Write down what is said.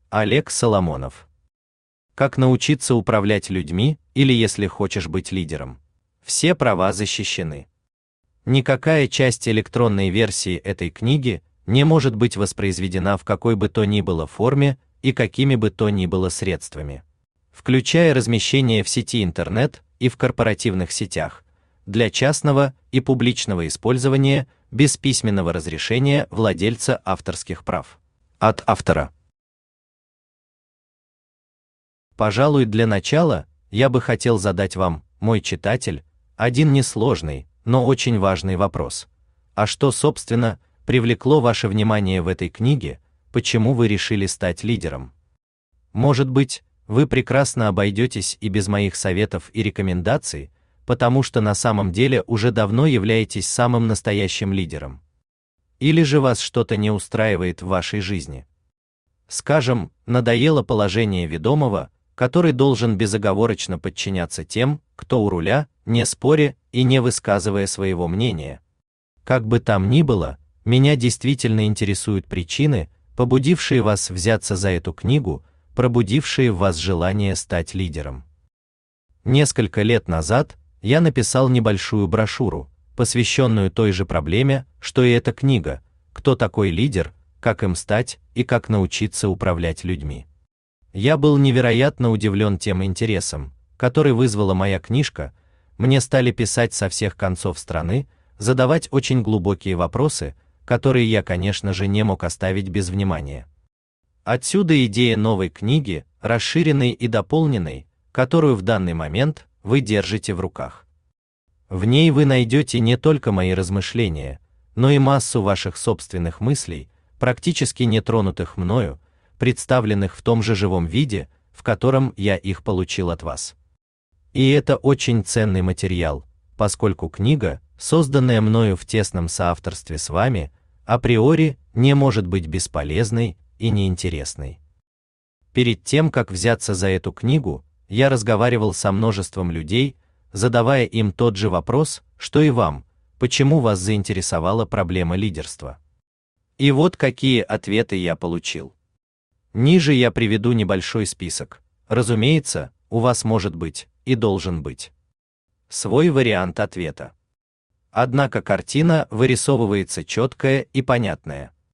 Олег Соломонов. Как научиться управлять людьми, или если хочешь быть лидером. Все права защищены. Никакая часть электронной версии этой книги не может быть воспроизведена в какой бы то ни было форме и какими бы то ни было средствами, включая размещение в сети интернет и в корпоративных сетях, для частного и публичного использования без письменного разрешения владельца авторских прав. От автора. Пожалуй, для начала я бы хотел задать вам, мой читатель, один несложный, но очень важный вопрос. А что, собственно, привлекло ваше внимание в этой книге, почему вы решили стать лидером? Может быть, вы прекрасно обойдетесь и без моих советов и рекомендаций, потому что на самом деле уже давно являетесь самым настоящим лидером. Или же вас что-то не устраивает в вашей жизни. Скажем, надоело положение ведомого, который должен безоговорочно подчиняться тем, кто у руля, не споря и не высказывая своего мнения. Как бы там ни было, меня действительно интересуют причины, побудившие вас взяться за эту книгу, пробудившие в вас желание стать лидером. Несколько лет назад я написал небольшую брошюру, посвященную той же проблеме, что и эта книга: кто такой лидер, как им стать и как научиться управлять людьми. Я был невероятно удивлен тем интересом, который вызвала моя книжка. Мне стали писать со всех концов страны, задавать очень глубокие вопросы, которые я, конечно же, не мог оставить без внимания. Отсюда идея новой книги, расширенной и дополненной, которую в данный момент вы держите в руках. В ней вы найдете не только мои размышления, но и массу ваших собственных мыслей, практически не тронутых мною, представленных в том же живом виде, в котором я их получил от вас. И это очень ценный материал, поскольку книга, созданная мною в тесном соавторстве с вами, априори не может быть бесполезной и неинтересной. Перед тем, как взяться за эту книгу, я разговаривал со множеством людей, задавая им тот же вопрос, что и вам: почему вас заинтересовала проблема лидерства? И вот какие ответы я получил. Ниже я приведу небольшой список. Разумеется, у вас может быть и должен быть свой вариант ответа. Однако картина вырисовывается четкая и понятная.